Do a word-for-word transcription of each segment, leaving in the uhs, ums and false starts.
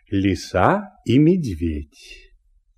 Лиса и медведь.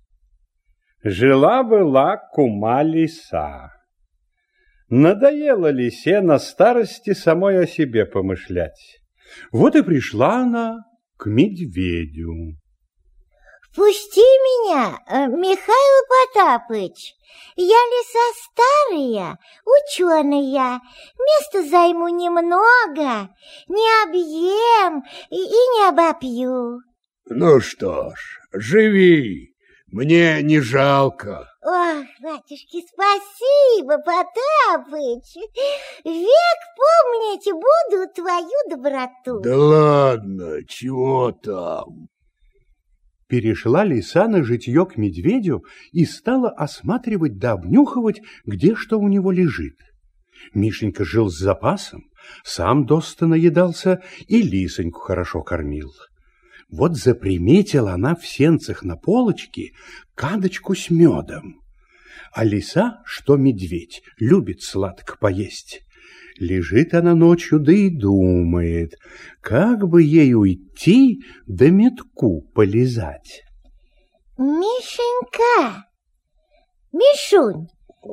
Жила-была кума лиса. Надоело лисе на старости самой о себе помышлять. Вот и пришла она к медведю. Пусти меня, Михаил Потапыч. Я лиса старая, ученая. Места займу немного, не объем и, и не обопью. Ну что ж, живи, мне не жалко. Ох, батюшки, спасибо, Потапыч. Век помнить буду твою доброту. Да ладно, чего там? Перешла лиса на житье к медведю и стала осматривать да обнюхивать, где что у него лежит. Мишенька жил с запасом, сам доста наедался и лисоньку хорошо кормил. Вот заприметила она в сенцах на полочке кадочку с медом. А лиса, что медведь, любит сладко поесть. Лежит она ночью, да и думает, как бы ей уйти да медку полизать. Мишенька, Мишунь,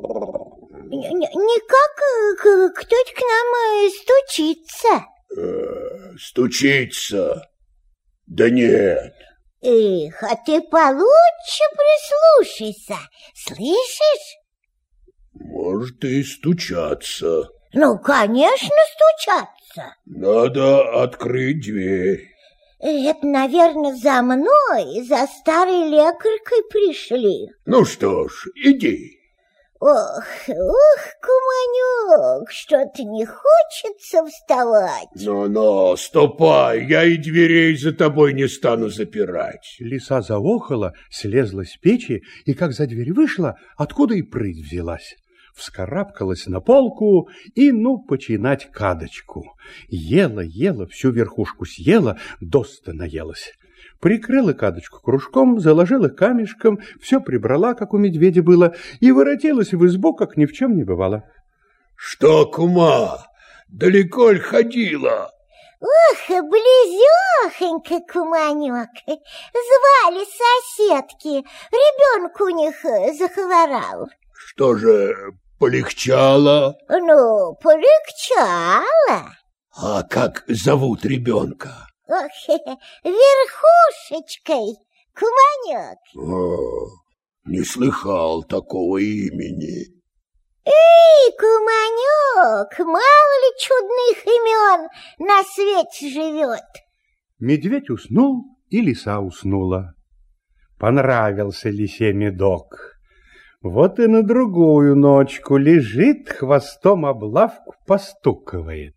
никак кто-то к нам стучится. Э, стучится? Да нет. Эх, а ты получше прислушайся, слышишь? Может и стучаться. Ну, конечно, стучаться. Надо открыть дверь. Это, наверное, за мной, за старой лекаркой пришли. Ну что ж, иди. Ох, ох, куманек, что-то не хочется вставать. Ну-ну, ступай, я и дверей за тобой не стану запирать. Лиса заохала, слезла с печи, и как за дверь вышла, откуда и прыть взялась. Вскарабкалась на полку и, ну, починать кадочку. Ела, ела, всю верхушку съела, доста наелась. Прикрыла кадочку кружком, заложила камешком, все прибрала, как у медведя было, и воротилась в избу, как ни в чем не бывало. Что, кума, далеко ль ходила? Ох, близёхонько, куманек. Звали соседки, ребенок у них захворал. Что же, полегчало? Ну, полегчало. А как зовут ребенка? Ох, Верхушечкой, куманек. О, не слыхал такого имени. Эй, куманек, мало ли чудных имен на свете живет. Медведь уснул, и лиса уснула. Понравился лисе медок. Вот и на другую ночку лежит, хвостом об лавку постукивает.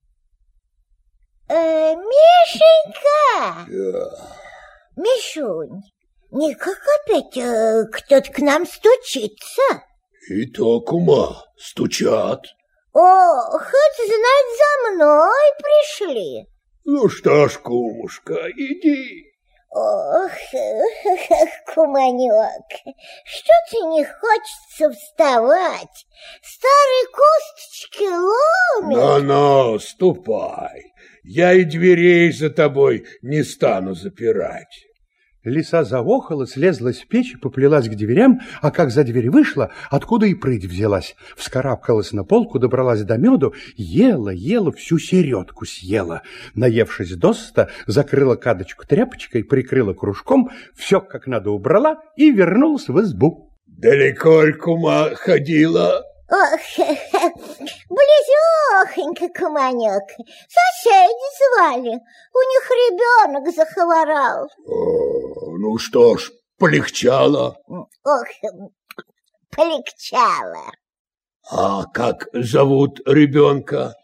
Э, Мишенька! Мишунь, никак опять э, кто-то к нам стучится? И то, кума, стучат. О, хоть знать, за мной пришли. Ну что ж, кумушка, иди. Ох, куманек, что-то не хочется вставать. Старые косточки ломят. Ну-ну, ступай. Я и дверей за тобой не стану запирать. Лиса заохала, слезла с печи, поплелась к дверям, а как за дверь вышла, откуда и прыть взялась. Вскарабкалась на полку, добралась до меду, ела, ела, всю середку съела. Наевшись досыта, закрыла кадочку тряпочкой, прикрыла кружком, все как надо убрала и вернулась в избу. Далеко ль, кума, ходила? Ох, близёхонько, куманек. Соседи звали, у них ребенок захворал. О, ну что ж, полегчало? Ох, полегчало. А как зовут ребенка?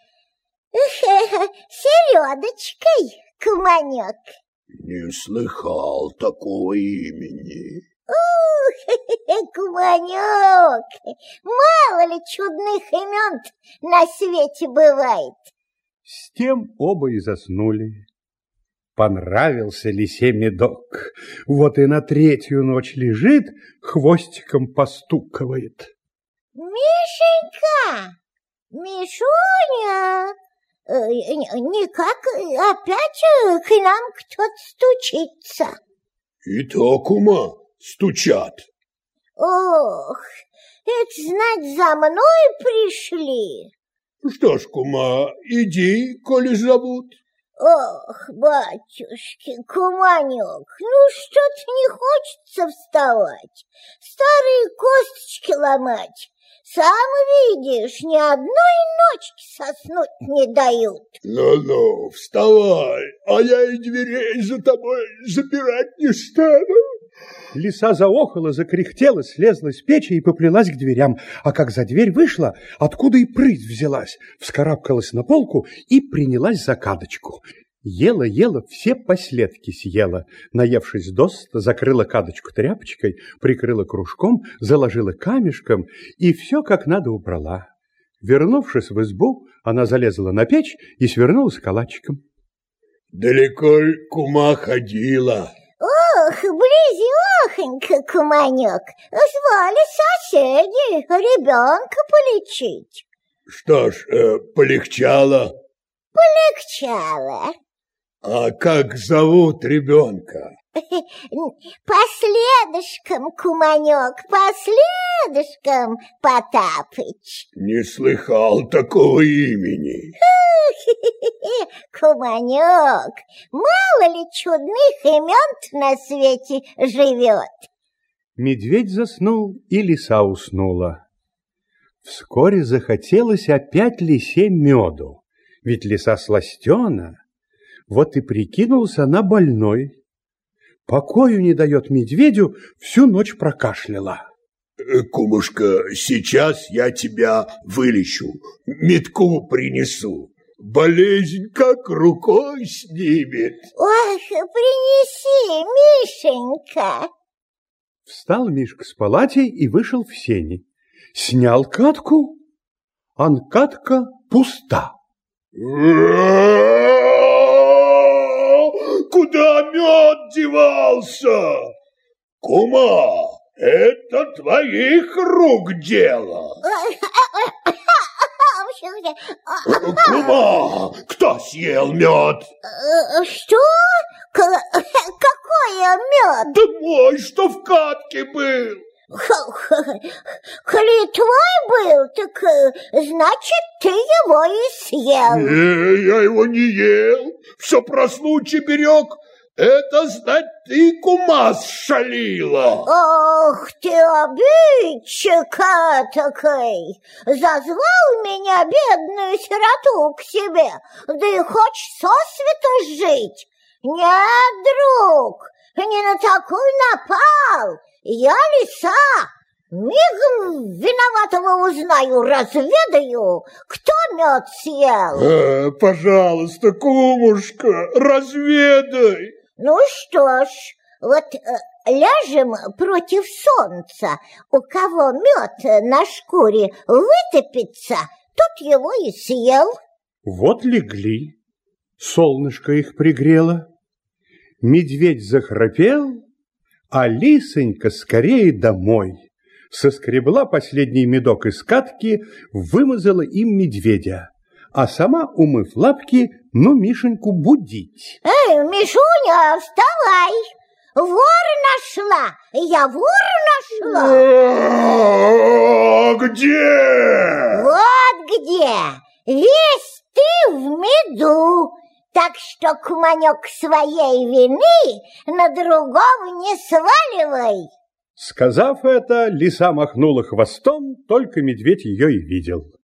Середочкой, куманек. Не слыхал такого имени. Ух, куманек, мало ли чудных имен на свете бывает. С тем оба и заснули. Понравился лисе медок. Вот и на третью ночь лежит, хвостиком постукивает. Мишенька, Мишуня, никак опять к нам кто-то стучится. И то, кума, стучат. Ох, это, знать, за мной пришли. Что ж, кума, иди, коли зовут. Ох, батюшки, куманек, ну что-то не хочется вставать, старые косточки ломать. Сам видишь, ни одной ночки соснуть не дают. Ну-ну, вставай, а я и дверей за тобой запирать не стану. Лиса заохала, закряхтела, слезла с печи и поплелась к дверям, а как за дверь вышла, откуда и прыть взялась, вскарабкалась на полку и принялась за кадочку. Ела-ела, все последки съела. Наевшись досыта, закрыла кадочку тряпочкой, прикрыла кружком, заложила камешком и все как надо убрала. Вернувшись в избу, она залезла на печь и свернулась калачиком. Далеко кума ходила. Ох, близёхонько, куманек, звали соседи ребенка полечить. Что ж, э, полегчало? Полегчало. А как зовут ребенка? Последышком, куманек, последышком, Потапыч. Не слыхал такого имени. Куманек, мало ли чудных имен на свете живет. Медведь заснул, и лиса уснула. Вскоре захотелось опять лисе меду, ведь лиса сластена. Вот и прикинулся она больной. Покою не дает медведю, всю ночь прокашляла. Кумушка, сейчас я тебя вылечу, метку принесу. Болезнь как рукой снимет. Ох, принеси, Мишенька. Встал Мишка с палатей и вышел в сени. Снял катку, а катка пуста. Куда мед девался? Кума, это твоих рук дело. Кума, кто съел мед? Что? Какой мед? Да мой, что в катке был. Коли твой был, так значит, ты его и съел. Не, я его не ел. Все про случай берег. Это, знать, ты, кума, сшалила. Ох ты, обидчик такой! Зазвал меня, бедную сироту, к себе, да и хочешь сосвету жить? Нет, друг, не на такой напал. Я лиса, мигом виноватого узнаю, разведаю, кто мед съел. Э, пожалуйста, кумушка, разведай. Ну что ж, вот э, ляжем против солнца. У кого мед на шкуре вытопится, тот его и съел. Вот легли, солнышко их пригрело. Медведь захрапел, а лисонька скорее домой. Соскребла последний медок из катки, вымазала им медведя, а сама, умыв лапки, ну Мишеньку будить. Эй, Мишуня, вставай! Вор нашла! Я вор нашла! А, где? Вот где! Весь ты в меду! Так что, куманек, своей вины на другого не сваливай. Сказав это, лиса махнула хвостом, только медведь ее и видел.